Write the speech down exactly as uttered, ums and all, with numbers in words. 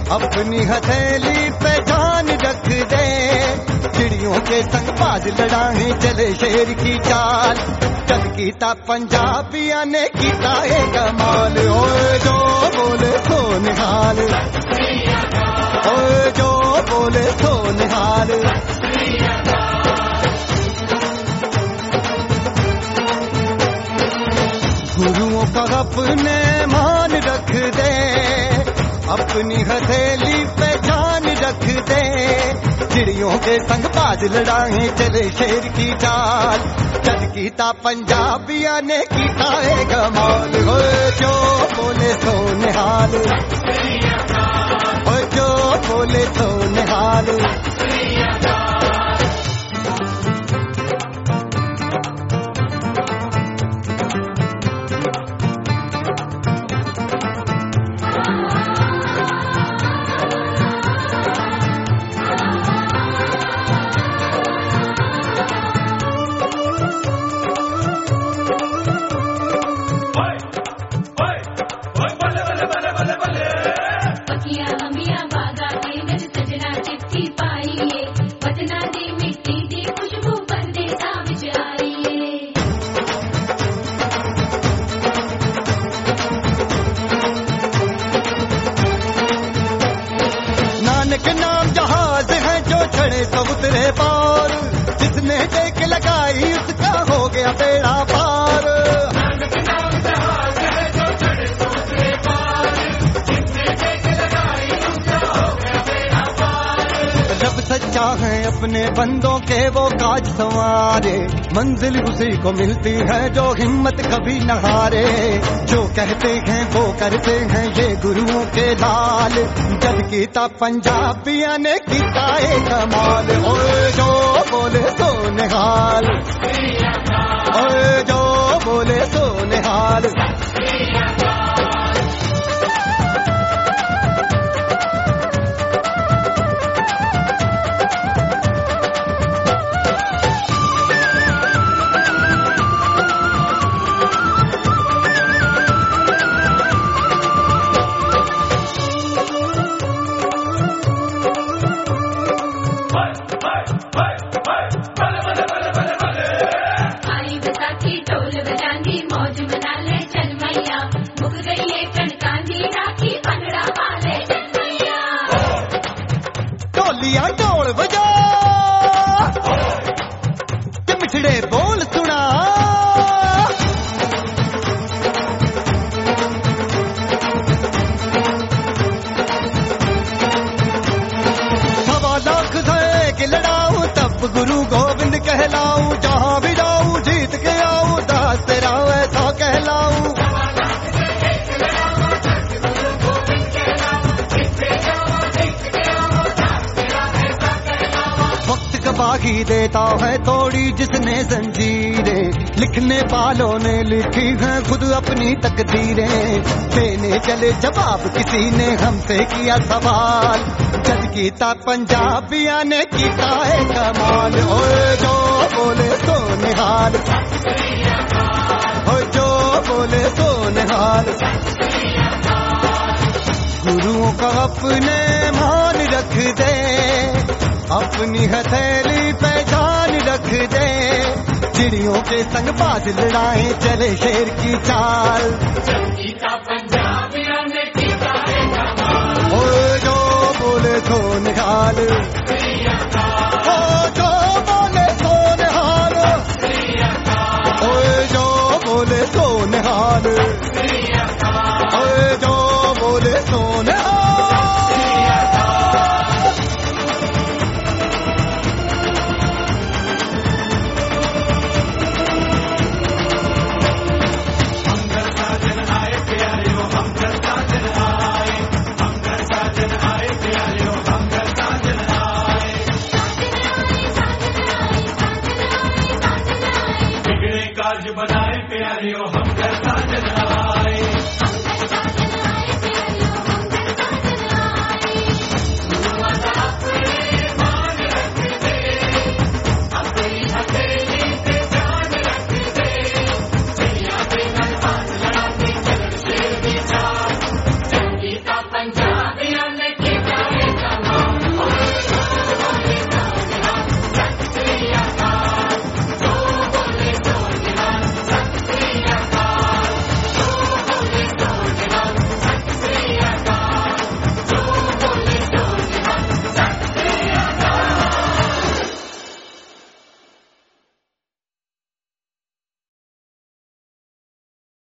अपनी हथेली पे जान रख दे, चिड़ियों के संग बाज लड़ाए चले शेर की चाल। जग कीता पंजाबिया ने कीता है कमाल, ओए जो बोले सो निहाल, ओए जो बोले सो निहाल। गुरुओं का अपने मान रख दे, अपनी हथेली पे जान रख दे, चिड़ियों के संग बाज लड़ाए चले शेर की चाल। जग कीता पंजाबिया ने कीता है कमाल, हो जो बोले सो निहाल, हो जो बोले सो निहाल। के नाम जहाज है जो चढ़े तो उतरे पार, जिसने टेक लगाई उसका हो गया बेड़ा पार। के नाम जहाज है जो चढ़े तो उतरे पार, जिसने टेक लगाई उसका हो गया बेड़ा पार। रब सच्चा है अपने बंदों के वो काज संवारे, मंजिल उसी को मिलती है जो हिम्मत कभी न हारे। जो कहते हैं वो करते हैं ये गुरुओं के लाल, जब कीता पंजाबिया ने कीता है कमाल। ओए जो बोले सो निहाल, ओए जो बोले सो निहाल। ढोल बजा के मिठड़े बोल सुना, सवा लाख से के लड़ाऊं तब गुरु गोविंद कहलाऊं, जहां भी जाऊं जीत के आऊं दास तेरा ऐसा कहलाऊं। बागी देता है तोड़ी जिसने जंजीरें, लिखने वालों ने लिखी है खुद अपनी तकदीरें। देने चले जवाब किसी ने हमसे किया सवाल, जज कीता पंजाबिया ने कीता है कमाल। ओए जो बोले सो निहाल, ओए जो बोले सो निहाल। गुरुओं का अपने मान रख दे, अपनी हथेली पे जान रख दे, चिड़ियों के संग बाज लड़ाए चले शेर की चाल। कीता पंजाबिया ने कीता है कमाल, ओ जो बोले सो निहाल, ओ जो बोले सो निहाल, ओ जो बोले सो निहाल, ओ जो बोले सो निहाल। बनाए प्यारियों हम घर साजन आए।